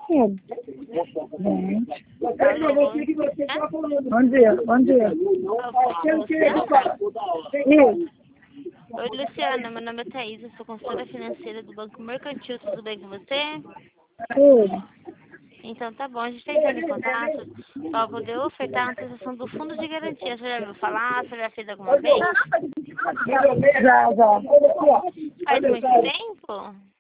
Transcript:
Sim. Gente. Bom dia, bom dia. Isso. Oi, Luciana, meu nome é Thaís, eu sou consultora financeira do Banco Mercantil, tudo bem com você? Tudo. Então tá bom, a gente está entrando em contato para poder ofertar a antecipação do fundo de garantia. Você já ouviu falar? Você já fez alguma vez? Já. Faz muito tempo?